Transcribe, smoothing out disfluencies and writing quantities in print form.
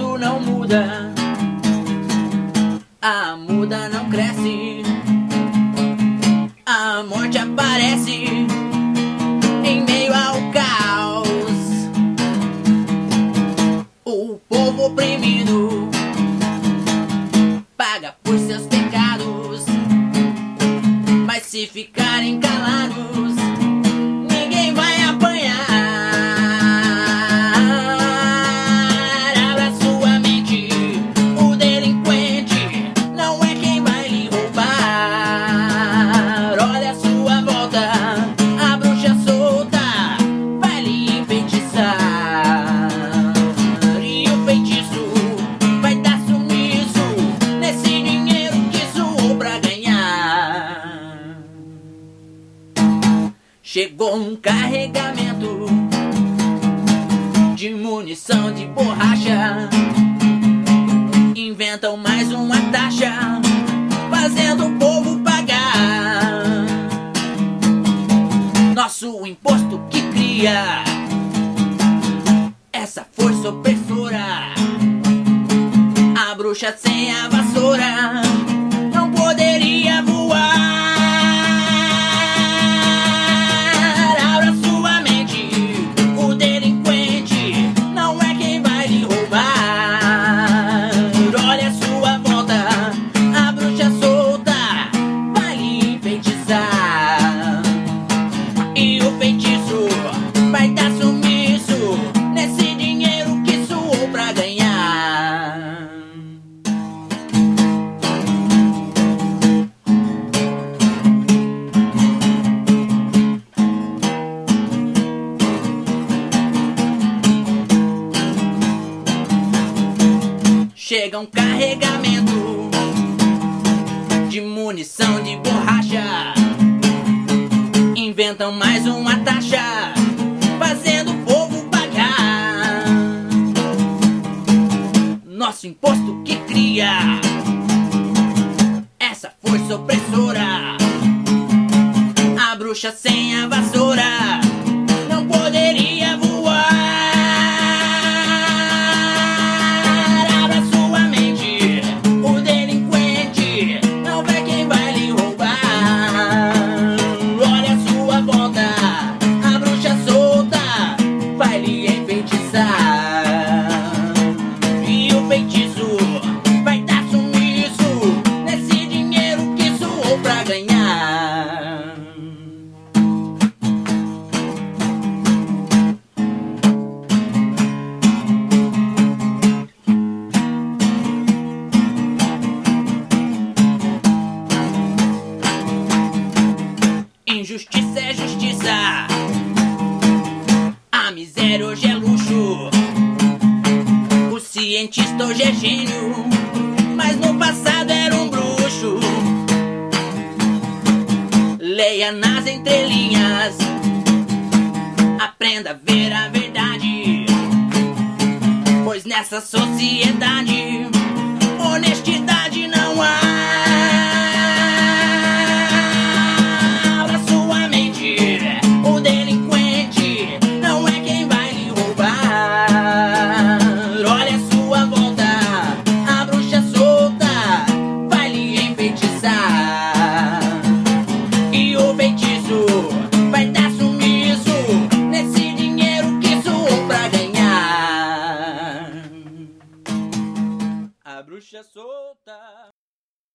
mundo não muda, a muda não cresce, a morte aparece em meio ao caos. O povo oprimido paga por seus pecados, mas se ficarem calados, ninguém vai apanhar. Abra sua mente, o delinquente não é quem vai lhe roubar. Olha a sua volta, a bruxa solta vai lhe enfeitiçar. E o feitiço vai dar sumiço nesse dinheiro que suou pra ganhar. Chegou um carregamento de munição de borracha, inventam mais uma taxa, fazendo o povo pagar nosso imposto que cria essa força opressora. A bruxa sem a vassoura não poderia voar. Abra sua mente, o delinquente não é quem vai lhe roubar. Olha a sua volta, a bruxa solta vai lhe enfeitiçar. E o feitiço vai dar sumiço nesse dinheiro que suou pra ganhar. Chega um carregamento de munição de borracha, inventam mais uma taxa, fazendo o povo pagar nosso imposto que cria essa força opressora. A bruxa sem a vassoura não poderia voar. Abra sua mente, o delinquente não vê quem vai lhe roubar. Olha a sua volta, a bruxa solta vai lhe enfeitiçar. E o feitiço vai dar sumiço nesse dinheiro que suou pra ganhar. Injustiça é justiça, a miséria hoje é luxo, o cientista hoje é gênio, mas no passado era um bruxo. Leia nas entrelinhas, aprenda a ver a verdade, pois nessa sociedade honestidade não há. Abra sua mente, o delinquente não é quem vai lhe roubar. Olha a sua volta, a bruxa solta vai lhe enfeitiçar. E o feitiço vai dar sumiço nesse dinheiro que suou pra ganhar. A bruxa solta